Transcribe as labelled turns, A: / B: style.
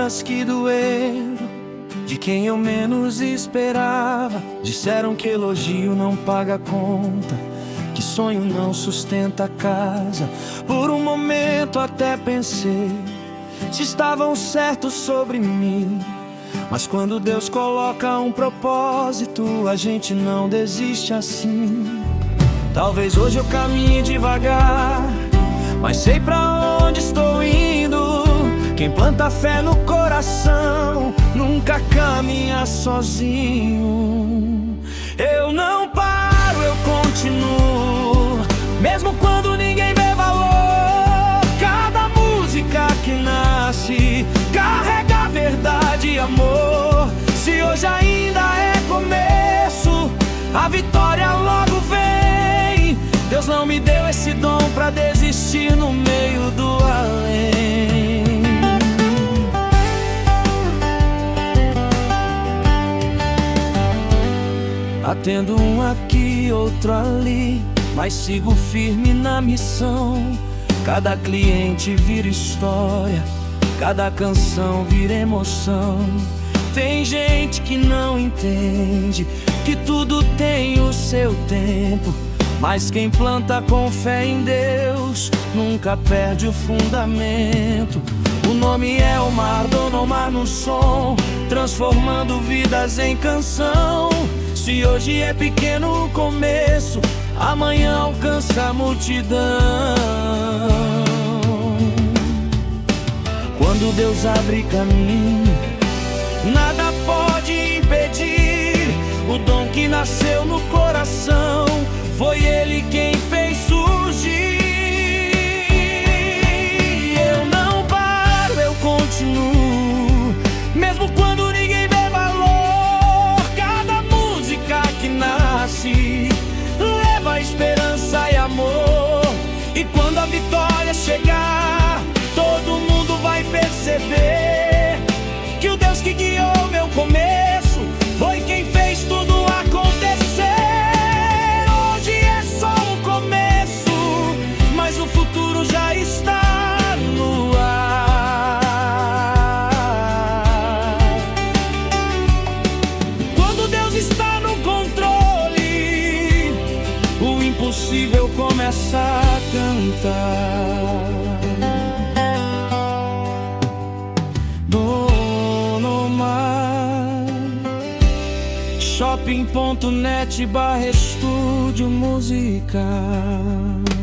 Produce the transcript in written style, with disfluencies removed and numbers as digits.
A: palavras que doeram, de quem eu menos esperava. Disseram que elogio não paga conta, que sonho não sustenta a casa. Por um momento até pensei se estavam certos sobre mim, mas quando Deus coloca um propósito, a gente não desiste assim. Talvez hoje eu caminhe devagar, mas sei pra onde estou indo. Quem planta fé no coração nunca caminha sozinho. Eu não paro, eu continuo, mesmo quando ninguém vê valor. Cada música que nasce carrega verdade e amor. Se hoje ainda é começo, a vitória logo vem. Deus não me deu esse dom pra desistir no meio do além. Atendo um aqui, outro ali, mas sigo firme na missão. Cada cliente vira história, cada canção vira emoção. Tem gente que não entende que tudo tem o seu tempo, mas quem planta com fé em Deus nunca perde o fundamento. O nome é Omar, Dona Omar no som, transformando vidas em canção. Se hoje é pequeno o começo, amanhã alcança a multidão. Quando Deus abre caminho, nada pode impedir. O dom que nasceu no coração, foi Ele quem fez surgir. Eu não paro, eu continuo, mesmo quando ninguém vê valor. Cada música que nasce leva esperança e amor. E quando a vitória chegar, todo mundo vai perceber que o Deus que guiou meu começo foi quem fez tudo acontecer. Hoje é só o começo, mas o futuro já está no ar. Quando Deus está no controle, o impossível começa a cantar. Shopping.net/estúdio musical.